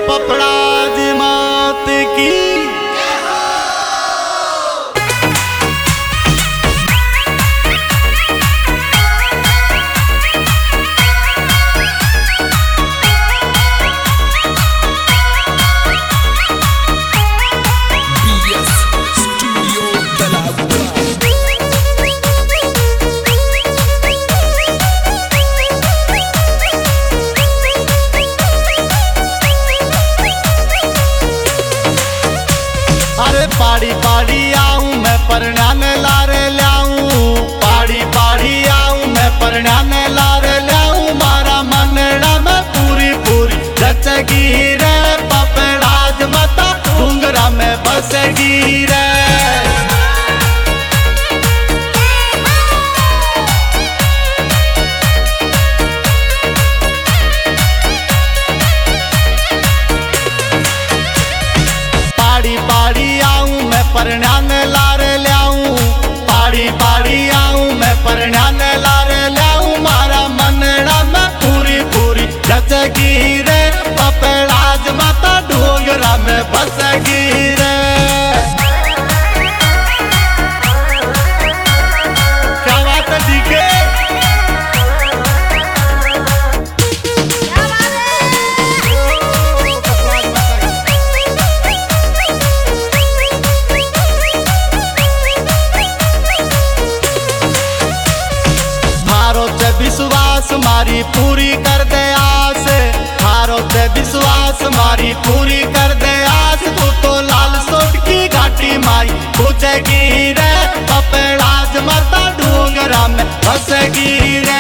पपड़ाज मात की। पाड़ी पाड़ी आऊं मैं परण्याने लारे ल्याऊं, पाड़ी पाड़ी आऊं मैं परण्याने लारे ल्याऊं। मारा मनड़ा में पूरी पूरी जचगी रे, पपड़ाज मता घुंघरा में बसगी रे। परण्याने लारे ल्याऊं, पाड़ी पाड़ी आऊं मैं परण्याने लारे ल्याऊं। मारा मनड़ा में पूरी पूरी जचगी रे, पपड़ाज माता डोगरा में बसगी रे। क्या बात है डीके? विश्वास मारी पूरी कर दे आस, हारो ते विश्वास मारी पूरी कर दे आस। तू तो लाल सोट की घाटी माई पूछेगी रे, पपड़ाज माता डोगरा में बसगी रे।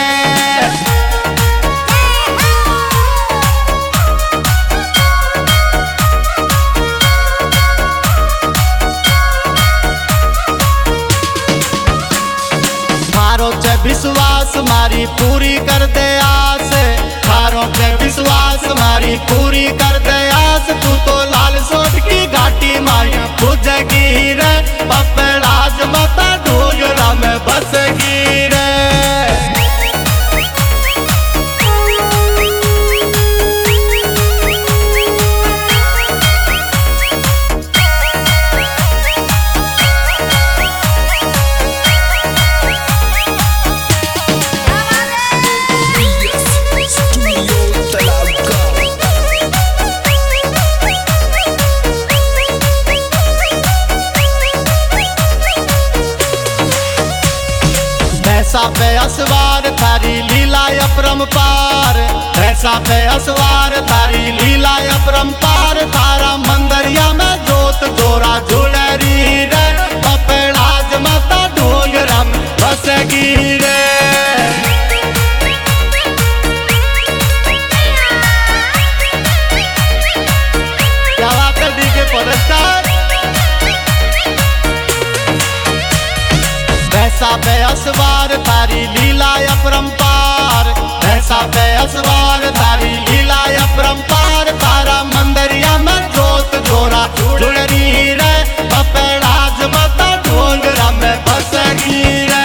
विश्वास मारी पूरी कर दे आस, थारों पे विश्वास मारी पूरी कर दे आस। तू तो लाल सोट की घाटी माई बुझगी रे, पपड़ाज माता डोगरा में बसगी रे। भैंसा पे असवार थारी लीला अपरंपार, भैंसा पे असवार थारी लीला अपरंपार। थारा मंदरिया में जोत जोरा झुलरी रे, पपड़ाज माता डोगरा में बसगी रे। क्या बात है डी के परस्तार? भैंसा पे असवार थारी लीला अपरंपार, भैंसा पे असवार थारी लीला अपरंपार। तारा मंदरिया में जोत जोरा झुलरी रे, पपड़ाज माता डोगरा में बसगी रे।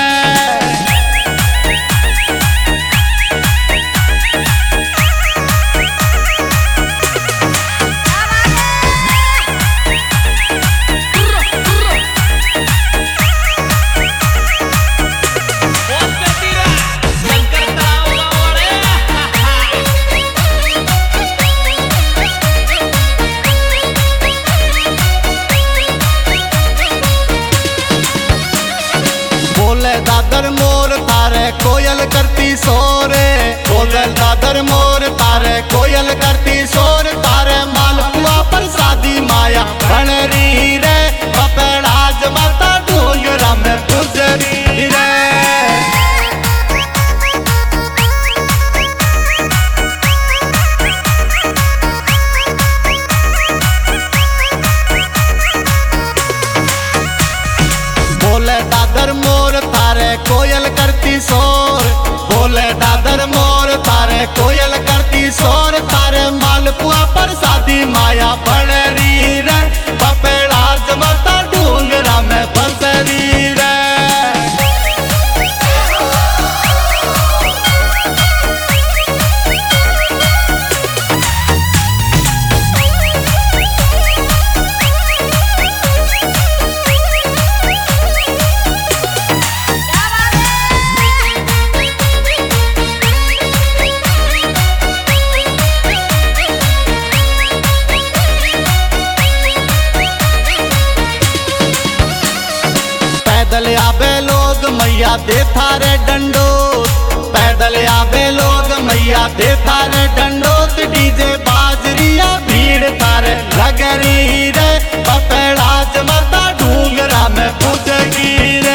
दादर मोर तारे कोयल करती सोरे, बोले दादर मोर तारे कोयल करती सोर। तारे मालपुआ पर शादी माया बनरी रे, पपड़ाज माता डोगरा में गुजरी रे। बोले दादर मोर तारे कोयल करती शोर, बोले दादर मोर तारे कोयल करती शोर। तारे मालपुआ पर शादी माया बनरी रे, पपड़ाज दे थारे डंडोत। पैदल आवे लोग मैया दे थारे डंडोत। डीजे बाजरिया भीड़ थारे लगरी रे। पपड़ाज माता डूंगरा में पूजगी रे।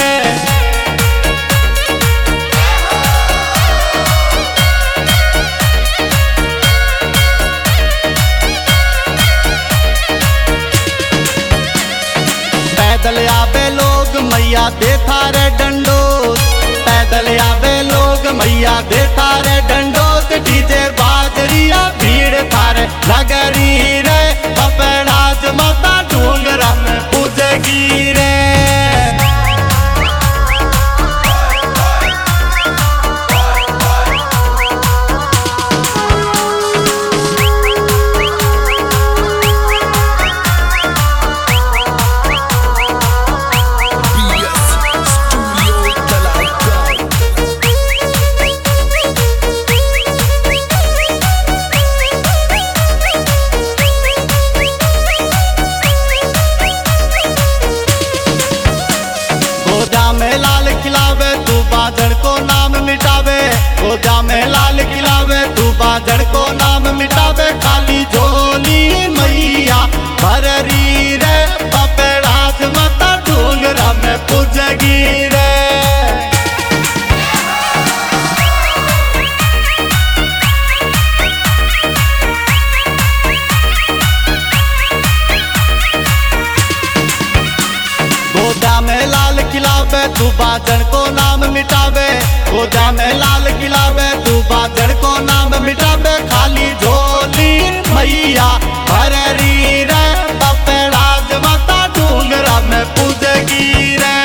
पैदल आवे लोग मैया दे थारे डंडोत। पैदल आवे लोग मैया दे थारे डंडोत। डीजे बाजरिया भीड़ थारे लगरी रे। पपड़ाज माता डूंगरा में पूजगी रे। में लाल खिलावे तू बाजड़ को नाम मिटावे। गोदा में लाल खिलावे तू बाजड़ को नाम मिटावे। खाली झोली मैया भररी रे। पपड़ाज माता डूंगरा में पूजगी रे। गोदा में लाल खिलावे तू बाजड़ को नाम मिटावे। गोदा में लाल खिलावे तू बाजड़ को नाम मिटावे। खाली झोली मैया भररी रे। पपड़ाज माता डूंगरा में पूजगी रे।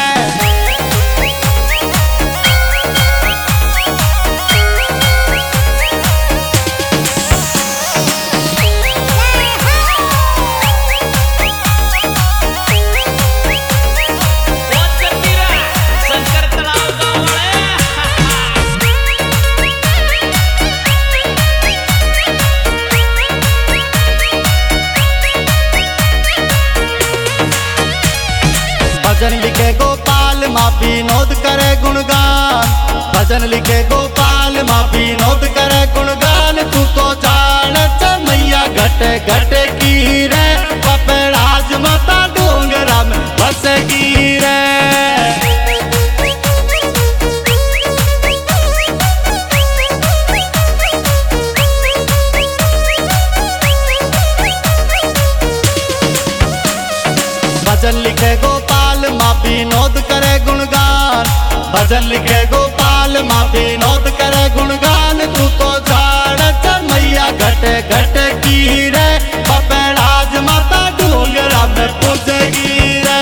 भजन लिखे गोपाल माँ विनोद करे गुणगान। भजन लिखे गोपाल माँ विनोद करे गुणगान। तू तो जानत मैया घट घट की रे। पपड़ाज माता डूंगरा में बसगी रे। भजन लिखे गोपाल माँ विनोद करे गुणगान। भजन लिखे गोपाल माँ विनोद करे गुणगान। तू तो जानत मैया घट घट की रे। पपड़ाज माता डूंगरा में पूजगी रे।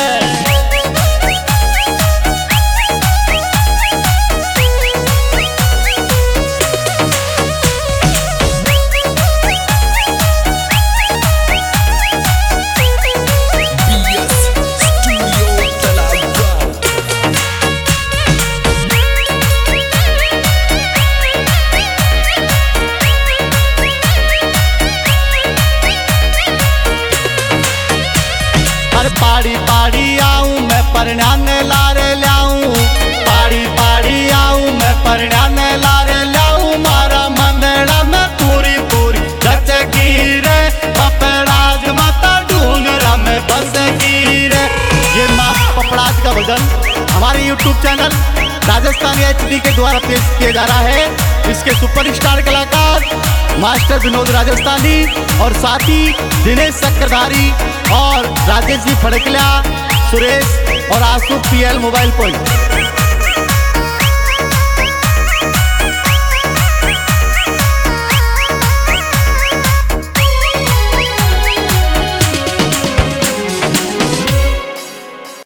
पाड़ी पाड़ी आऊं मैं परण्याने लारे ल्याऊं। पाड़ी पाड़ी आऊं मैं परण्याने लारे ल्याऊं। मारा मंदड़ा में पूरी पूरी गचगी रे। पपड़ाज माता डूंगरा में बसगी रे। ये माँ पपड़ाज का भजन हमारे YouTube चैनल राजस्थानी HD के द्वारा पेश किया जा रहा है। इसके सुपरस्टार कलाकार मास्टर विनोद राजस्थानी और साथी दिनेश सक्करधारी और राजेश जी फड़कलिया, सुरेश और आशु PL मोबाइल पॉइंट।